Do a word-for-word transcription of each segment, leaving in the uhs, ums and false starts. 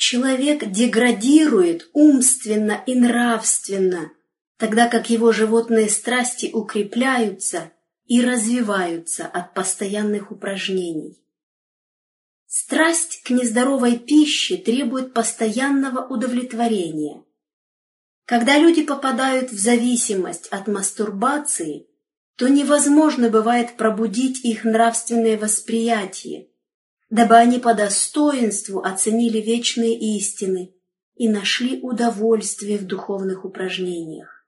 Человек деградирует умственно и нравственно, тогда как его животные страсти укрепляются и развиваются от постоянных упражнений. Страсть к нездоровой пище требует постоянного удовлетворения. Когда люди попадают в зависимость от мастурбации, то невозможно бывает пробудить их нравственное восприятие, дабы они по достоинству оценили вечные истины и нашли удовольствие в духовных упражнениях.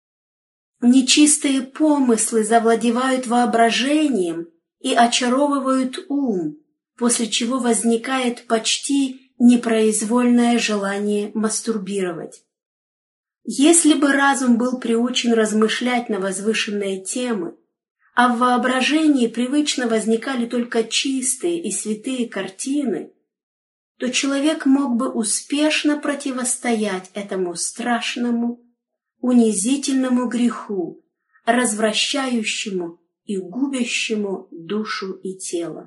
Нечистые помыслы завладевают воображением и очаровывают ум, после чего возникает почти непроизвольное желание мастурбировать. Если бы разум был приучен размышлять на возвышенные темы, а в воображении привычно возникали только чистые и святые картины, то человек мог бы успешно противостоять этому страшному, унизительному греху, развращающему и губящему душу и тело.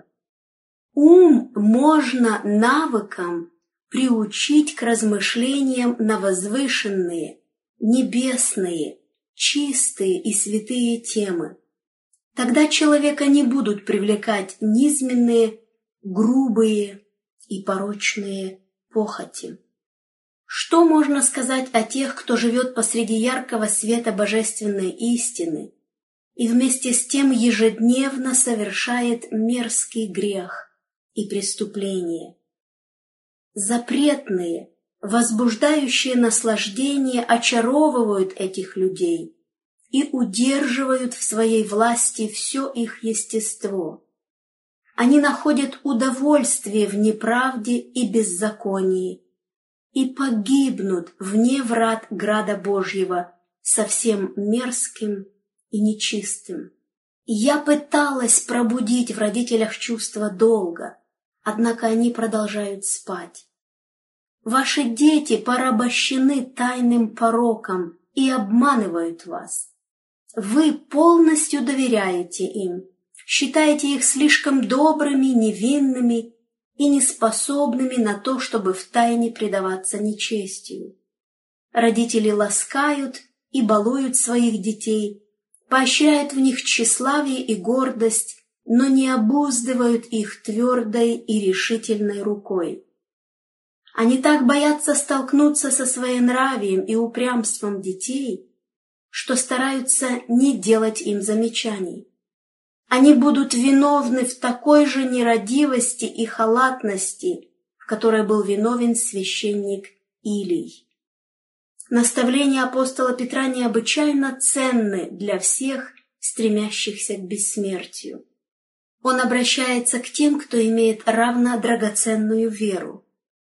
Ум можно навыкам приучить к размышлениям на возвышенные, небесные, чистые и святые темы. Тогда человека не будут привлекать низменные, грубые и порочные похоти. Что можно сказать о тех, кто живет посреди яркого света божественной истины и вместе с тем ежедневно совершает мерзкий грех и преступление? Запретные, возбуждающие наслаждение очаровывают этих людей и удерживают в своей власти все их естество. Они находят удовольствие в неправде и беззаконии и погибнут вне врат града Божьего совсем мерзким и нечистым. Я пыталась пробудить в родителях чувство долга, однако они продолжают спать. Ваши дети порабощены тайным пороком и обманывают вас. Вы полностью доверяете им, считаете их слишком добрыми, невинными и неспособными на то, чтобы втайне предаваться нечестию. Родители ласкают и балуют своих детей, поощряют в них тщеславие и гордость, но не обуздывают их твердой и решительной рукой. Они так боятся столкнуться со своенравием и упрямством детей, что стараются не делать им замечаний. Они будут виновны в такой же нерадивости и халатности, в которой был виновен священник Илий. Наставления апостола Петра необычайно ценны для всех, стремящихся к бессмертию. Он обращается к тем, кто имеет равно драгоценную веру.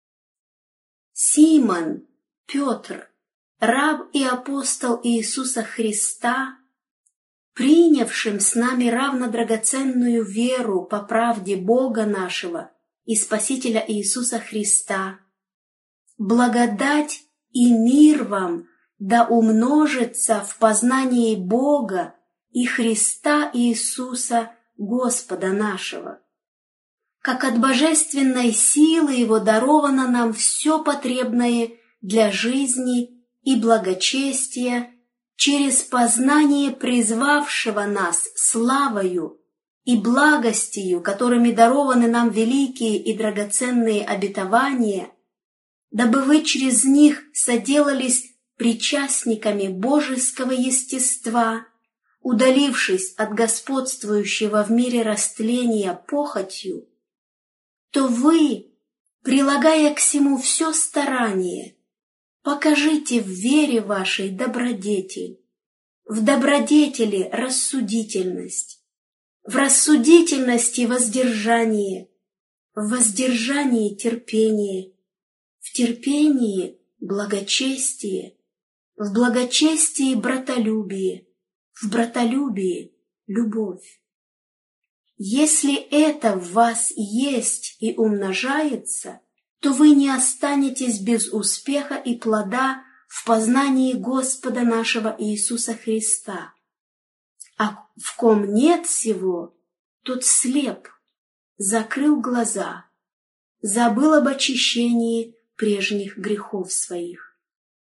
Симон, Петр, раб и апостол Иисуса Христа, принявшим с нами равно драгоценную веру по правде Бога нашего и Спасителя Иисуса Христа, благодать и мир вам да умножится в познании Бога и Христа Иисуса Господа нашего. Как от божественной силы Его даровано нам все потребное для жизни и благочестия через познание призвавшего нас славою и благостью, которыми дарованы нам великие и драгоценные обетования, дабы вы через них соделались причастниками божеского естества, удалившись от господствующего в мире растления похотью, то вы, прилагая к сему все старание, покажите в вере вашей добродетель, в добродетели рассудительность, в рассудительности воздержание, в воздержании терпение, в терпении благочестие, в благочестии братолюбие, в братолюбии любовь. Если это в вас есть и умножается, то вы не останетесь без успеха и плода в познании Господа нашего Иисуса Христа. А в ком нет сего, тот слеп, закрыл глаза, забыл об очищении прежних грехов своих.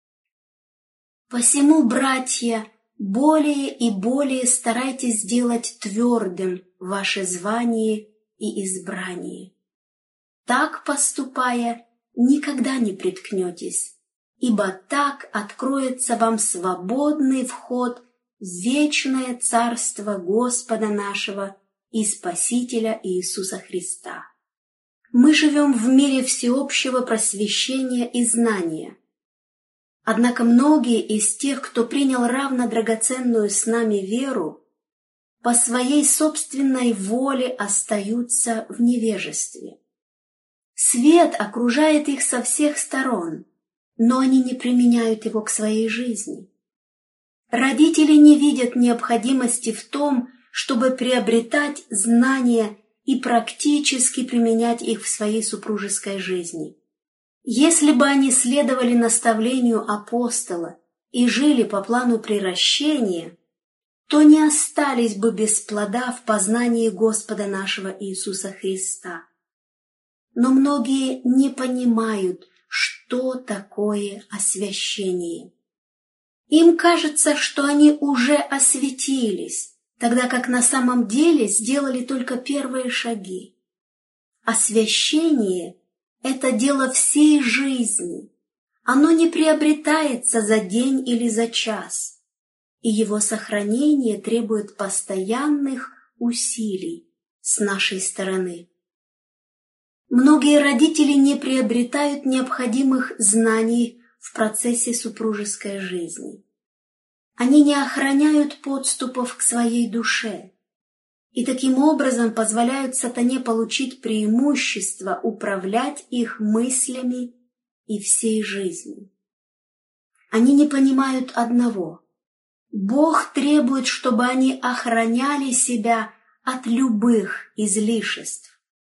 Посему, братья, более и более старайтесь сделать твердым ваше звание и избрание. Так поступая, никогда не приткнетесь, ибо так откроется вам свободный вход в вечное царство Господа нашего и Спасителя Иисуса Христа. Мы живем в мире всеобщего просвещения и знания. Однако многие из тех, кто принял равно драгоценную с нами веру, по своей собственной воле остаются в невежестве. Свет окружает их со всех сторон, но они не применяют его к своей жизни. Родители не видят необходимости в том, чтобы приобретать знания и практически применять их в своей супружеской жизни. Если бы они следовали наставлению апостола и жили по плану приращения, то не остались бы без плода в познании Господа нашего Иисуса Христа. Но многие не понимают, что такое освящение. Им кажется, что они уже осветились, тогда как на самом деле сделали только первые шаги. Освящение – это дело всей жизни. Оно не приобретается за день или за час, и его сохранение требует постоянных усилий с нашей стороны. Многие родители не приобретают необходимых знаний в процессе супружеской жизни. Они не охраняют подступов к своей душе и таким образом позволяют сатане получить преимущество управлять их мыслями и всей жизнью. Они не понимают одного: Бог требует, чтобы они охраняли себя от любых излишеств.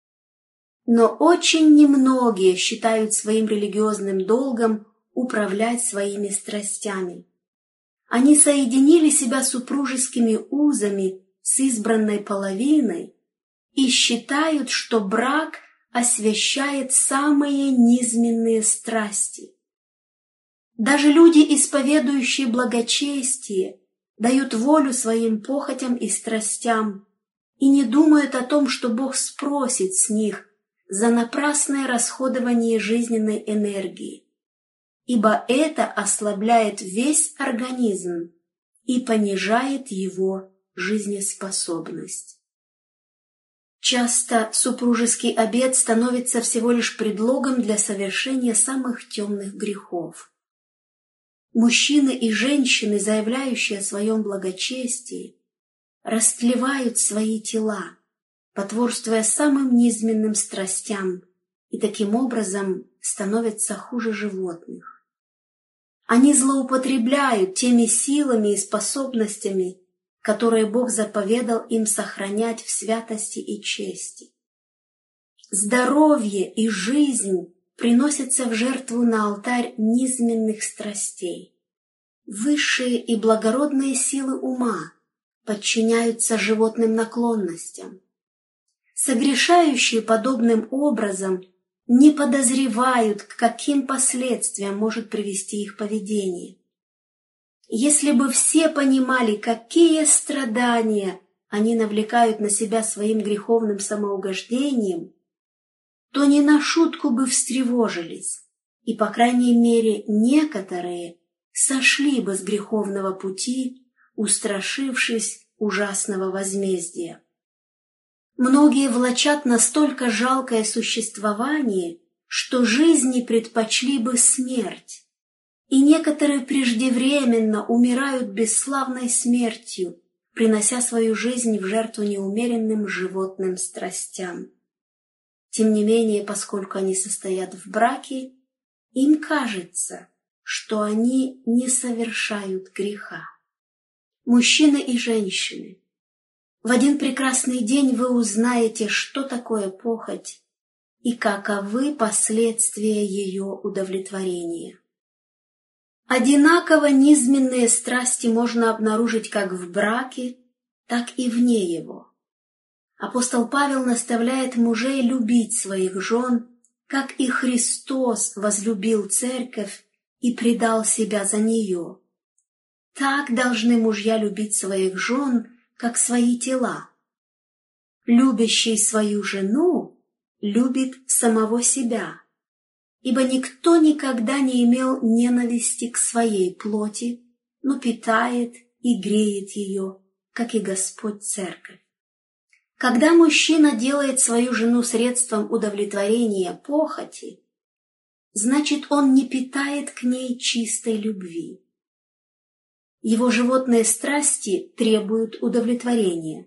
Но очень немногие считают своим религиозным долгом управлять своими страстями. Они соединили себя супружескими узами с избранной половиной и считают, что брак освящает самые низменные страсти. Даже люди, исповедующие благочестие, дают волю своим похотям и страстям и не думают о том, что Бог спросит с них за напрасное расходование жизненной энергии, ибо это ослабляет весь организм и понижает его жизнеспособность. Часто супружеский обет становится всего лишь предлогом для совершения самых темных грехов. Мужчины и женщины, заявляющие о своем благочестии, растлевают свои тела, потворствуя самым низменным страстям, и таким образом становятся хуже животных. Они злоупотребляют теми силами и способностями, которые Бог заповедал им сохранять в святости и чести. Здоровье и жизнь приносятся в жертву на алтарь низменных страстей. Высшие и благородные силы ума подчиняются животным наклонностям. Согрешающие подобным образом не подозревают, к каким последствиям может привести их поведение. Если бы все понимали, какие страдания они навлекают на себя своим греховным самоугождением, то не на шутку бы встревожились, и, по крайней мере, некоторые сошли бы с греховного пути, устрашившись ужасного возмездия. Многие влачат настолько жалкое существование, что жизни предпочли бы смерть, и некоторые преждевременно умирают бесславной смертью, принося свою жизнь в жертву неумеренным животным страстям. Тем не менее, поскольку они состоят в браке, им кажется, что они не совершают греха. Мужчины и женщины, в один прекрасный день вы узнаете, что такое похоть и каковы последствия ее удовлетворения. Одинаково низменные страсти можно обнаружить как в браке, так и вне его. Апостол Павел наставляет мужей любить своих жен, как и Христос возлюбил церковь и предал себя за нее. Так должны мужья любить своих жен, как свои тела. Любящий свою жену любит самого себя, ибо никто никогда не имел ненависти к своей плоти, но питает и греет ее, как и Господь церковь. Когда мужчина делает свою жену средством удовлетворения похоти, значит, он не питает к ней чистой любви. Его животные страсти требуют удовлетворения.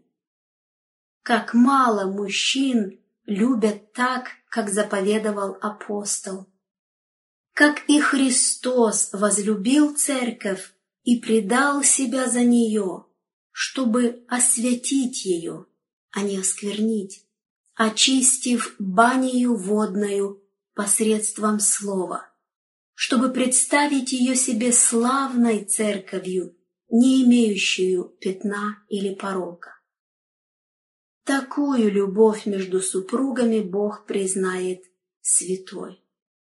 Как мало мужчин любят так, как заповедовал апостол. Как и Христос возлюбил церковь и предал себя за нее, чтобы освятить ее, а не осквернить, очистив банию водною посредством слова, чтобы представить ее себе славной церковью, не имеющую пятна или порока. Такую любовь между супругами Бог признает святой.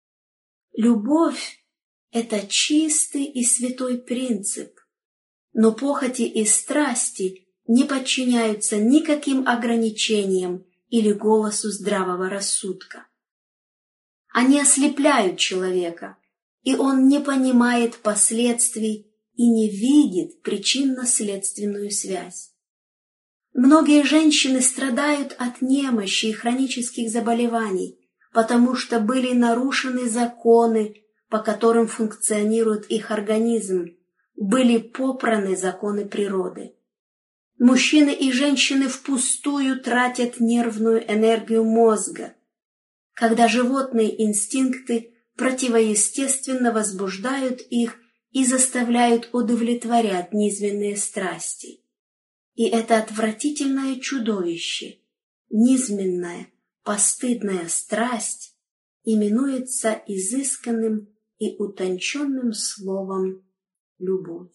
Любовь – это чистый и святой принцип, но похоти и страсти не подчиняются никаким ограничениям или голосу здравого рассудка. Они ослепляют человека, и он не понимает последствий и не видит причинно-следственную связь. Многие женщины страдают от немощи и хронических заболеваний, потому что были нарушены законы, по которым функционирует их организм, были попраны законы природы. Мужчины и женщины впустую тратят нервную энергию мозга, когда животные инстинкты противоестественно возбуждают их и заставляют удовлетворять низменные страсти. И это отвратительное чудовище, низменная, постыдная страсть, именуется изысканным и утонченным словом «любовь».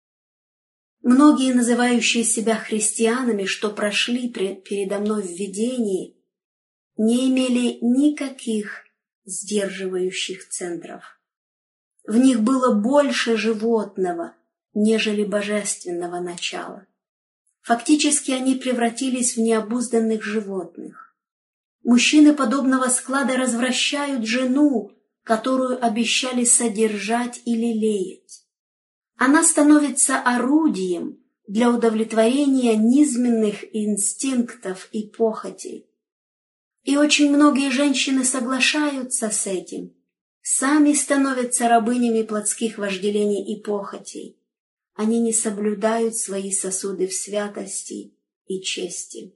Многие, называющие себя христианами, что прошли передо мной в видении, не имели никаких сдерживающих центров. В них было больше животного, нежели божественного начала. Фактически они превратились в необузданных животных. Мужчины подобного склада развращают жену, которую обещали содержать и лелеять. Она становится орудием для удовлетворения низменных инстинктов и похотей. И очень многие женщины соглашаются с этим, сами становятся рабынями плотских вожделений и похотей. Они не соблюдают свои сосуды в святости и чести.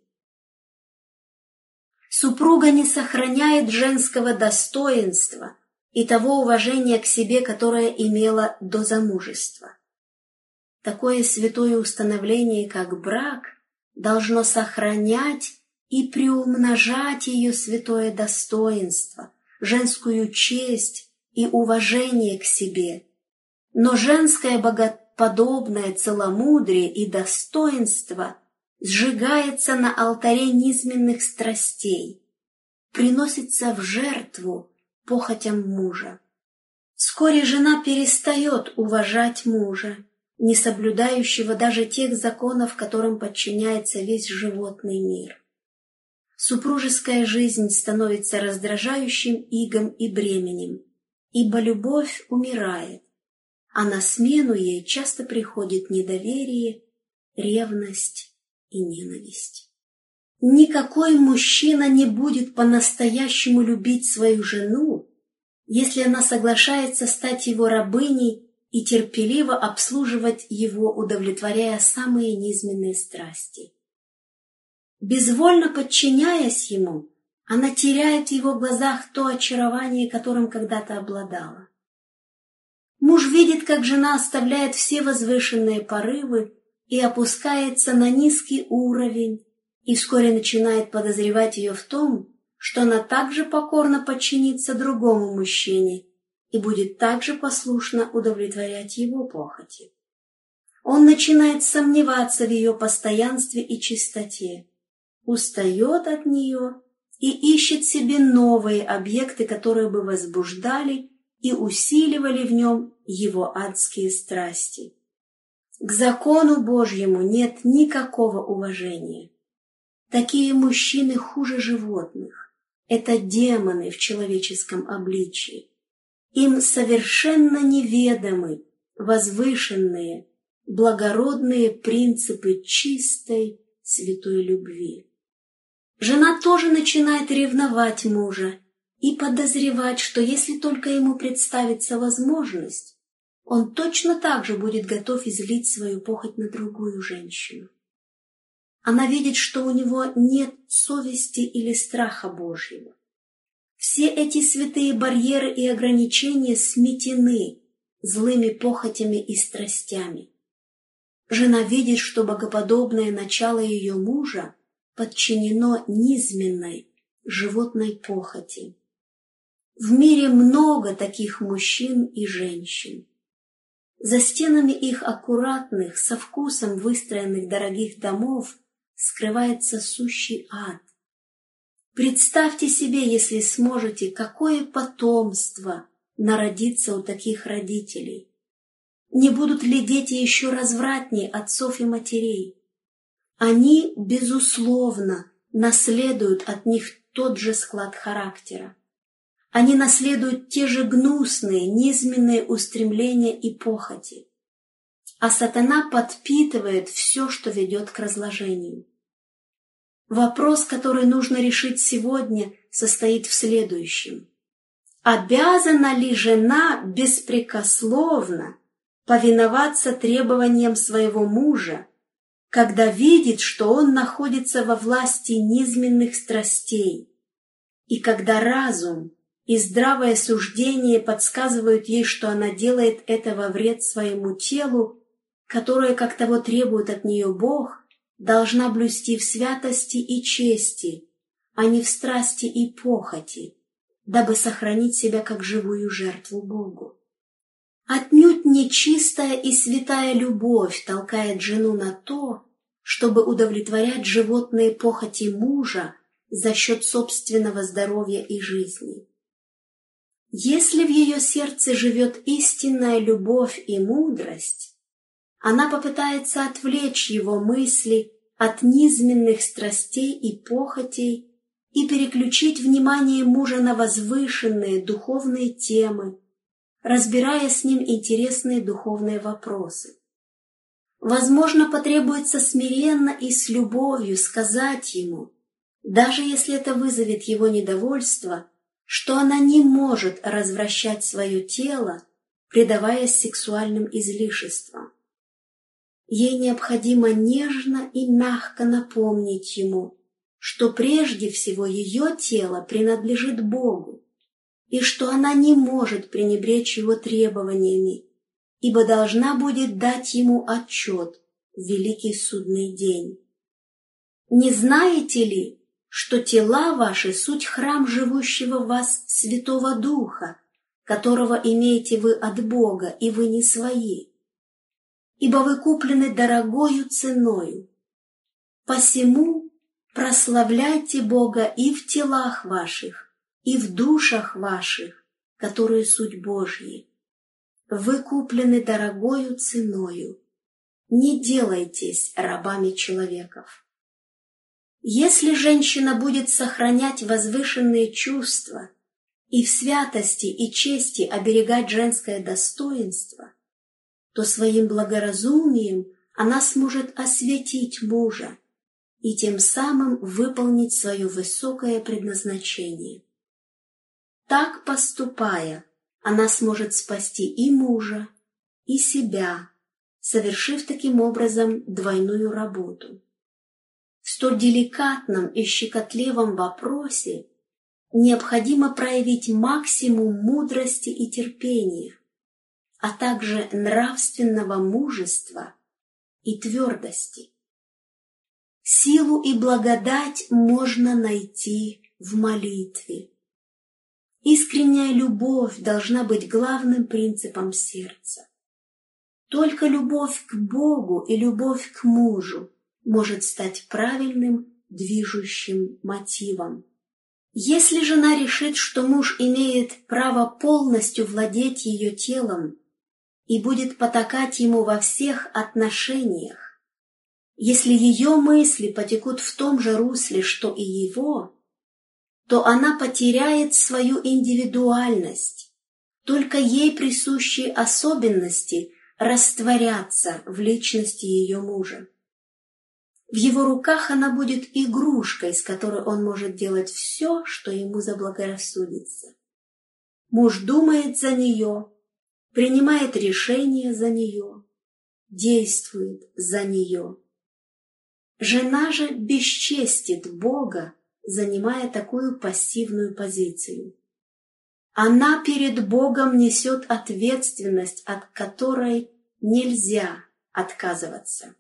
Супруга не сохраняет женского достоинства и того уважения к себе, которое имела до замужества. Такое святое установление, как брак, должно сохранять и приумножать ее святое достоинство, женскую честь и уважение к себе. Но женское богоподобное целомудрие и достоинство сжигается на алтаре низменных страстей, приносится в жертву похотям мужа. Вскоре жена перестает уважать мужа, не соблюдающего даже тех законов, которым подчиняется весь животный мир. Супружеская жизнь становится раздражающим игом и бременем, ибо любовь умирает, а на смену ей часто приходит недоверие, ревность и ненависть. Никакой мужчина не будет по-настоящему любить свою жену, если она соглашается стать его рабыней и терпеливо обслуживать его, удовлетворяя самые низменные страсти. Безвольно подчиняясь ему, она теряет в его глазах то очарование, которым когда-то обладала. Муж видит, как жена оставляет все возвышенные порывы и опускается на низкий уровень, и вскоре начинает подозревать ее в том, что она также покорно подчинится другому мужчине и будет также послушно удовлетворять его похоти. Он начинает сомневаться в ее постоянстве и чистоте, устает от нее и ищет себе новые объекты, которые бы возбуждали и усиливали в нем его адские страсти. К закону Божьему нет никакого уважения. Такие мужчины хуже животных. Это демоны в человеческом обличии. Им совершенно неведомы возвышенные, благородные принципы чистой, святой любви. Жена тоже начинает ревновать мужа и подозревать, что если только ему представится возможность, он точно так же будет готов излить свою похоть на другую женщину. Она видит, что у него нет совести или страха Божьего. Все эти святые барьеры и ограничения сметены злыми похотями и страстями. Жена видит, что богоподобное начало ее мужа подчинено низменной животной похоти. В мире много таких мужчин и женщин. За стенами их аккуратных, со вкусом выстроенных дорогих домов скрывается сущий ад. Представьте себе, если сможете, какое потомство народится у таких родителей. Не будут ли дети еще развратнее отцов и матерей? Они, безусловно, наследуют от них тот же склад характера. Они наследуют те же гнусные, низменные устремления и похоти. А сатана подпитывает все, что ведет к разложению. Вопрос, который нужно решить сегодня, состоит в следующем. Обязана ли жена беспрекословно повиноваться требованиям своего мужа, когда видит, что он находится во власти низменных страстей, и когда разум и здравое суждение подсказывают ей, что она делает это во вред своему телу, которое, как того требует от нее Бог, должна блюсти в святости и чести, а не в страсти и похоти, дабы сохранить себя как живую жертву Богу. Отнюдь не чистая и святая любовь толкает жену на то, чтобы удовлетворять животные похоти мужа за счет собственного здоровья и жизни. Если в ее сердце живет истинная любовь и мудрость, она попытается отвлечь его мысли от низменных страстей и похотей и переключить внимание мужа на возвышенные духовные темы, разбирая с ним интересные духовные вопросы. Возможно, потребуется смиренно и с любовью сказать ему, даже если это вызовет его недовольство, что она не может развращать свое тело, предаваясь сексуальным излишествам. Ей необходимо нежно и мягко напомнить ему, что прежде всего ее тело принадлежит Богу, и что она не может пренебречь его требованиями, ибо должна будет дать ему отчет в великий судный день. Не знаете ли, что тела ваши суть храм живущего в вас Святого Духа, которого имеете вы от Бога, и вы не свои? Ибо вы куплены дорогою ценою. Посему прославляйте Бога и в телах ваших, и в душах ваших, которые суть Божьи. Вы куплены дорогою ценою. Не делайтесь рабами человеков. Если женщина будет сохранять возвышенные чувства и в святости и чести оберегать женское достоинство, то своим благоразумием она сможет осветить мужа и тем самым выполнить свое высокое предназначение. Так поступая, она сможет спасти и мужа, и себя, совершив таким образом двойную работу. В столь деликатном и щекотливом вопросе необходимо проявить максимум мудрости и терпения, а также нравственного мужества и твердости. Силу и благодать можно найти в молитве. Искренняя любовь должна быть главным принципом сердца. Только любовь к Богу и любовь к мужу может стать правильным движущим мотивом. Если жена решит, что муж имеет право полностью владеть ее телом и будет потакать ему во всех отношениях, если ее мысли потекут в том же русле, что и его, то она потеряет свою индивидуальность, только ей присущие особенности растворятся в личности ее мужа. В его руках она будет игрушкой, с которой он может делать все, что ему заблагорассудится. Муж думает за нее, принимает решения за нее, действует за нее. Жена же бесчестит Бога, занимая такую пассивную позицию. Она перед Богом несет ответственность, от которой нельзя отказываться.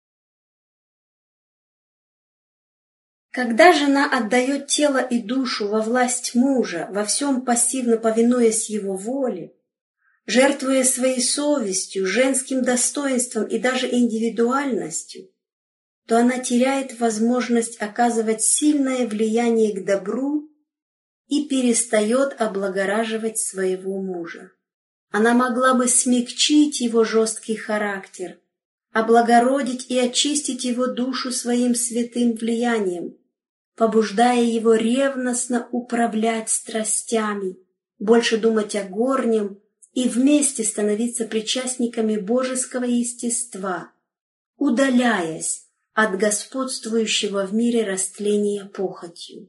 Когда жена отдает тело и душу во власть мужа, во всем пассивно повинуясь его воле, жертвуя своей совестью, женским достоинством и даже индивидуальностью, то она теряет возможность оказывать сильное влияние к добру и перестает облагораживать своего мужа. Она могла бы смягчить его жесткий характер, облагородить и очистить его душу своим святым влиянием, побуждая его ревностно управлять страстями, больше думать о горнем и вместе становиться причастниками божеского естества, удаляясь от господствующего в мире растления похотью.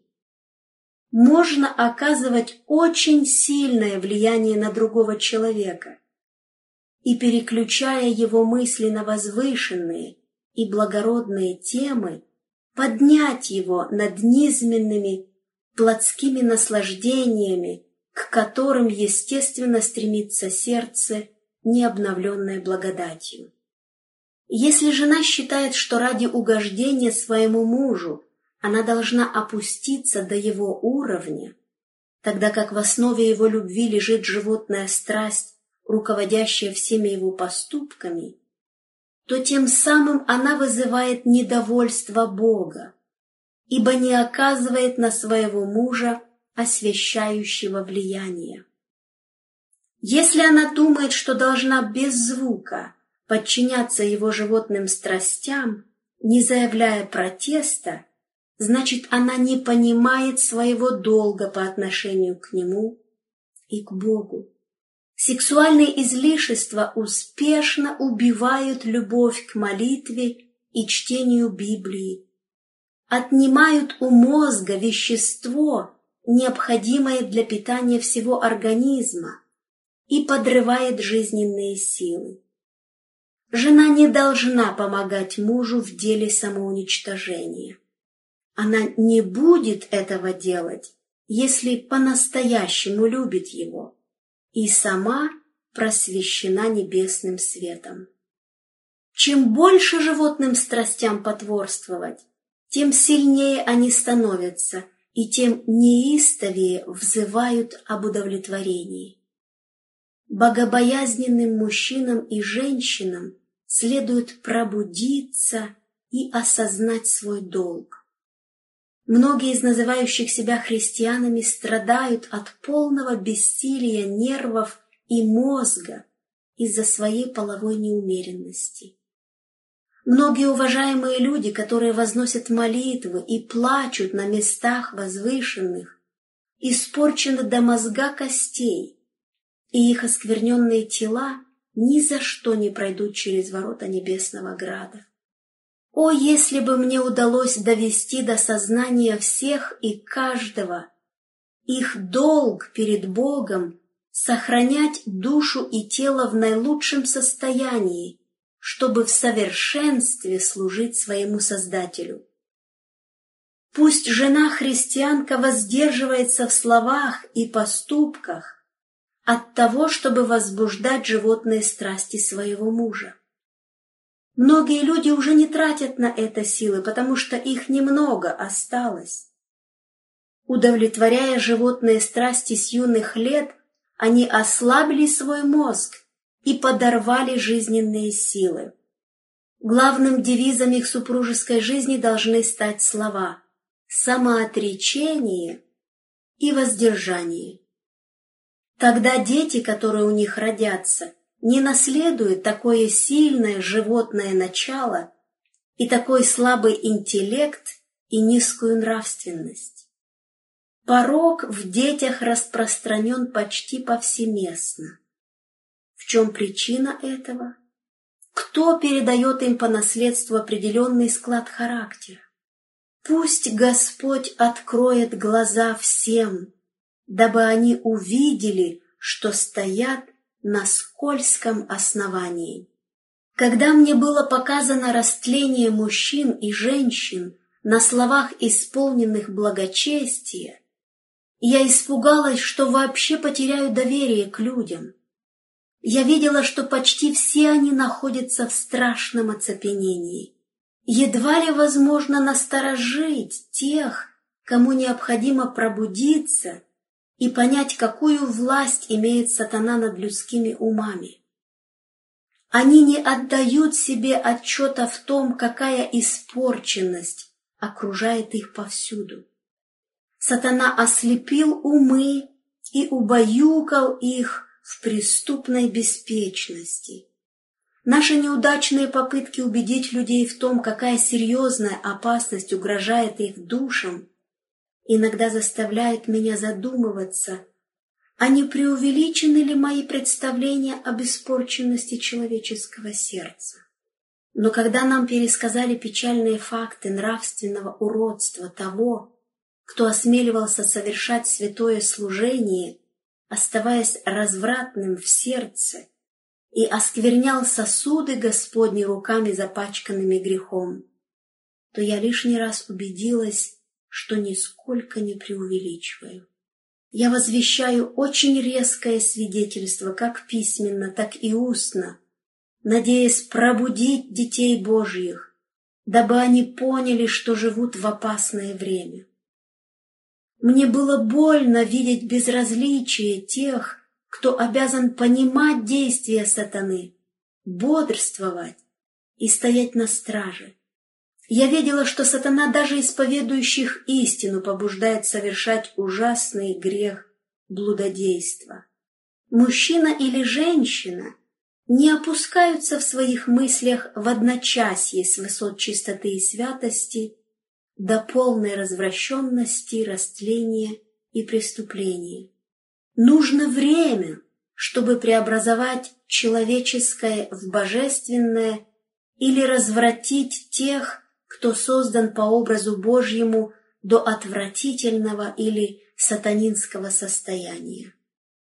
Можно оказывать очень сильное влияние на другого человека и, переключая его мысли на возвышенные и благородные темы, поднять его над низменными плотскими наслаждениями, к которым естественно стремится сердце, не обновленное благодатью. Если жена считает, что ради угождения своему мужу она должна опуститься до его уровня, тогда как в основе его любви лежит животная страсть, руководящая всеми его поступками, то тем самым она вызывает недовольство Бога, ибо не оказывает на своего мужа освящающего влияния. Если она думает, что должна без звука подчиняться его животным страстям, не заявляя протеста, значит, она не понимает своего долга по отношению к нему и к Богу. Сексуальные излишества успешно убивают любовь к молитве и чтению Библии, отнимают у мозга вещество, необходимое для питания всего организма, и подрывает жизненные силы. Жена не должна помогать мужу в деле самоуничтожения. Она не будет этого делать, если по-настоящему любит его и сама просвещена небесным светом. Чем больше животным страстям потворствовать, тем сильнее они становятся и тем неистовее взывают об удовлетворении. Богобоязненным мужчинам и женщинам следует пробудиться и осознать свой долг. Многие из называющих себя христианами страдают от полного бессилия нервов и мозга из-за своей половой неумеренности. Многие уважаемые люди, которые возносят молитвы и плачут на местах возвышенных, испорчены до мозга костей, и их оскверненные тела ни за что не пройдут через ворота небесного града. О, если бы мне удалось довести до сознания всех и каждого их долг перед Богом сохранять душу и тело в наилучшем состоянии, чтобы в совершенстве служить своему Создателю. Пусть жена-христианка воздерживается в словах и поступках от того, чтобы возбуждать животные страсти своего мужа. Многие люди уже не тратят на это силы, потому что их немного осталось. Удовлетворяя животные страсти с юных лет, они ослабили свой мозг и подорвали жизненные силы. Главным девизом их супружеской жизни должны стать слова «самоотречение» и воздержание. Тогда дети, которые у них родятся, не наследуют такое сильное животное начало и такой слабый интеллект и низкую нравственность. Порок в детях распространен почти повсеместно. В чем причина этого? Кто передает им по наследству определенный склад характера? Пусть Господь откроет глаза всем, дабы они увидели, что стоят на скользком основании. Когда мне было показано растление мужчин и женщин на словах, исполненных благочестия, я испугалась, что вообще потеряю доверие к людям. Я видела, что почти все они находятся в страшном оцепенении. Едва ли возможно насторожить тех, кому необходимо пробудиться и понять, какую власть имеет сатана над людскими умами. Они не отдают себе отчета в том, какая испорченность окружает их повсюду. Сатана ослепил умы и убаюкал их в преступной беспечности. Наши неудачные попытки убедить людей в том, какая серьезная опасность угрожает их душам, иногда заставляет меня задумываться, а не преувеличены ли мои представления об испорченности человеческого сердца. Но когда нам пересказали печальные факты нравственного уродства того, кто осмеливался совершать святое служение, оставаясь развратным в сердце, и осквернял сосуды Господни руками, запачканными грехом, то я лишний раз убедилась, что нисколько не преувеличиваю. Я возвещаю очень резкое свидетельство, как письменно, так и устно, надеясь пробудить детей Божьих, дабы они поняли, что живут в опасное время. Мне было больно видеть безразличие тех, кто обязан понимать действия сатаны, бодрствовать и стоять на страже. Я видела, что сатана даже исповедующих истину побуждает совершать ужасный грех блудодейства. Мужчина или женщина не опускаются в своих мыслях в одночасье с высот чистоты и святости до полной развращенности, растления и преступления. Нужно время, чтобы преобразовать человеческое в божественное или развратить тех, кто создан по образу Божьему до отвратительного или сатанинского состояния.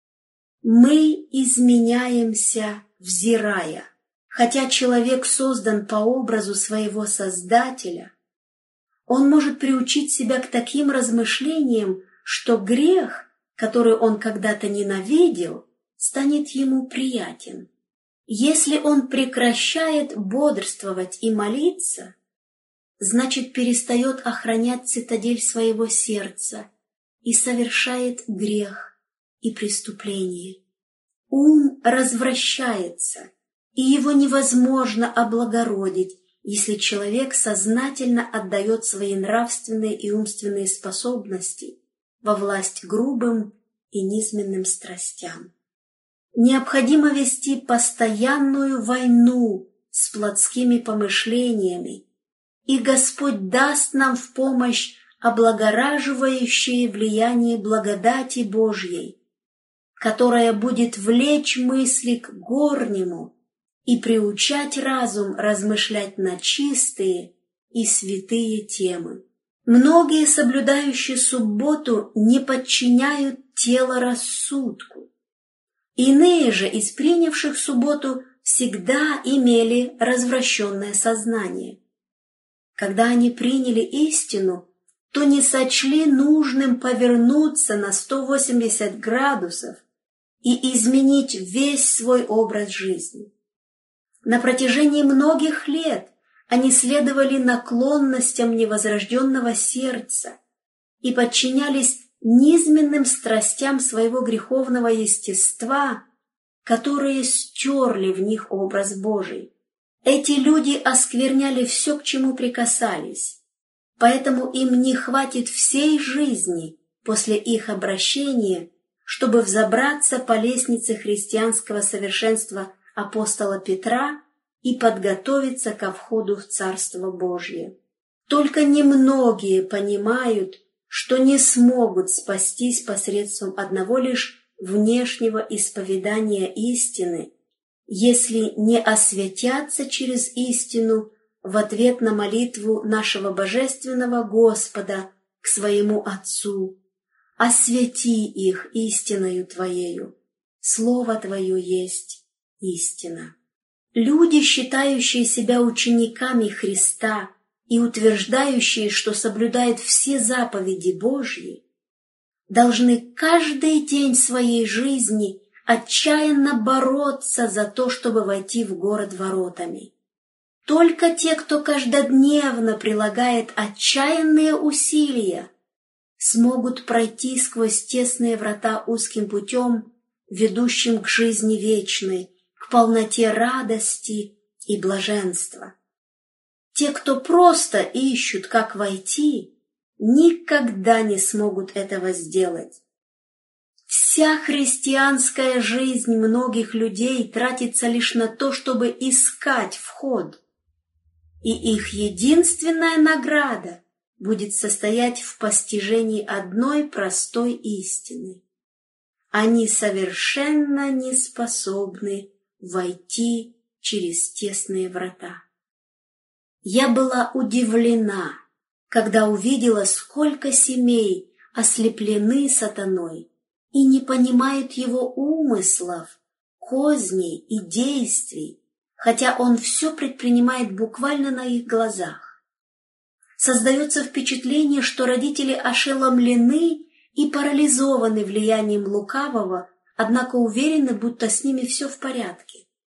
Мы изменяемся, взирая. Хотя человек создан по образу своего Создателя, он может приучить себя к таким размышлениям, что грех, который он когда-то ненавидел, станет ему приятен. Если он прекращает бодрствовать и молиться, значит, перестает охранять цитадель своего сердца и совершает грех и преступление. Ум развращается, и его невозможно облагородить, если человек сознательно отдает свои нравственные и умственные способности во власть грубым и низменным страстям. Необходимо вести постоянную войну с плотскими помышлениями, и Господь даст нам в помощь облагораживающее влияние благодати Божьей, которая будет влечь мысли к горнему и приучать разум размышлять на чистые и святые темы. Многие, соблюдающие субботу, не подчиняют тело рассудку. Иные же из принявших субботу всегда имели развращенное сознание. Когда они приняли истину, то не сочли нужным повернуться на сто восемьдесят градусов и изменить весь свой образ жизни. На протяжении многих лет они следовали наклонностям невозрожденного сердца и подчинялись низменным страстям своего греховного естества, которые стерли в них образ Божий. Эти люди оскверняли все, к чему прикасались, поэтому им не хватит всей жизни, после их обращения, чтобы взобраться по лестнице христианского совершенства апостола Петра и подготовиться ко входу в Царство Божье. Только немногие понимают, что не смогут спастись посредством одного лишь внешнего исповедания истины, если не освятятся через истину в ответ на молитву нашего Божественного Господа к своему Отцу: «Освяти их истиною Твоею, Слово Твое есть истина». Люди, считающие себя учениками Христа и утверждающие, что соблюдают все заповеди Божьи, должны каждый день своей жизни отчаянно бороться за то, чтобы войти в город воротами. Только те, кто каждодневно прилагает отчаянные усилия, смогут пройти сквозь тесные врата узким путем, ведущим к жизни вечной, к полноте радости и блаженства. Те, кто просто ищут, как войти, никогда не смогут этого сделать. Вся христианская жизнь многих людей тратится лишь на то, чтобы искать вход, и их единственная награда будет состоять в постижении одной простой истины: они совершенно не способны войти через тесные врата. Я была удивлена, когда увидела, сколько семей ослеплены сатаной и не понимают его умыслов, козней и действий, хотя он все предпринимает буквально на их глазах. Создается впечатление, что родители ошеломлены и парализованы влиянием лукавого, однако уверены, будто с ними все в порядке.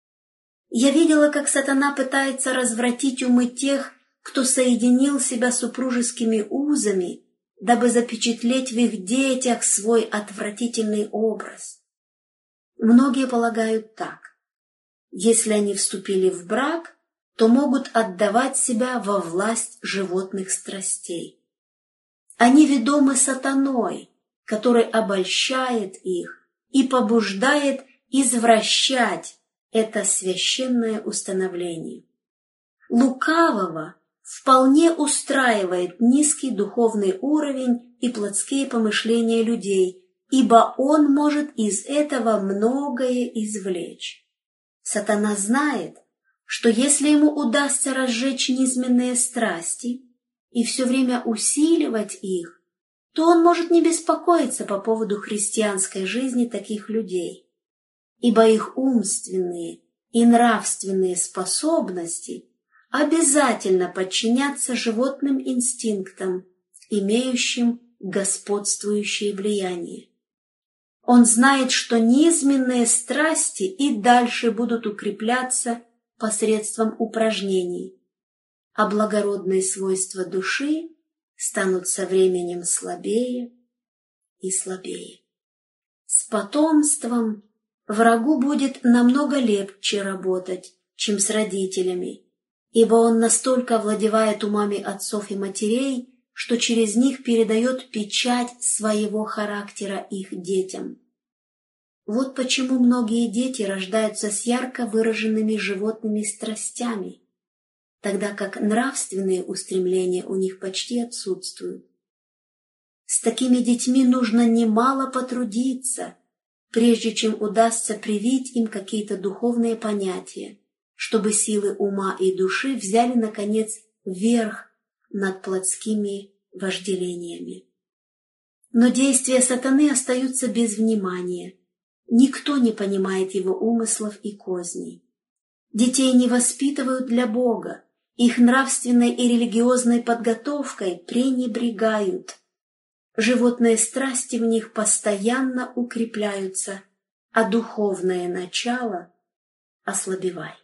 Я видела, как сатана пытается развратить умы тех, кто соединил себя супружескими узами, дабы запечатлеть в их детях свой отвратительный образ. Многие полагают так: если они вступили в брак, то могут отдавать себя во власть животных страстей. Они ведомы сатаной, который обольщает их и побуждает извращать это священное установление. Лукавого вполне устраивает низкий духовный уровень и плотские помышления людей, ибо он может из этого многое извлечь. Сатана знает, что если ему удастся разжечь низменные страсти и все время усиливать их, то он может не беспокоиться по поводу христианской жизни таких людей, ибо их умственные и нравственные способности обязательно подчинятся животным инстинктам, имеющим господствующее влияние. Он знает, что низменные страсти и дальше будут укрепляться посредством упражнений, а благородные свойства души станут со временем слабее и слабее. С потомством врагу будет намного легче работать, чем с родителями, ибо он настолько овладевает умами отцов и матерей, что через них передает печать своего характера их детям. Вот почему многие дети рождаются с ярко выраженными животными страстями, тогда как нравственные устремления у них почти отсутствуют. С такими детьми нужно немало потрудиться, прежде чем удастся привить им какие-то духовные понятия, чтобы силы ума и души взяли, наконец, верх над плотскими вожделениями. Но действия сатаны остаются без внимания. Никто не понимает его умыслов и козней. Детей не воспитывают для Бога, их нравственной и религиозной подготовкой пренебрегают. Животные страсти в них постоянно укрепляются, а духовное начало ослабевает.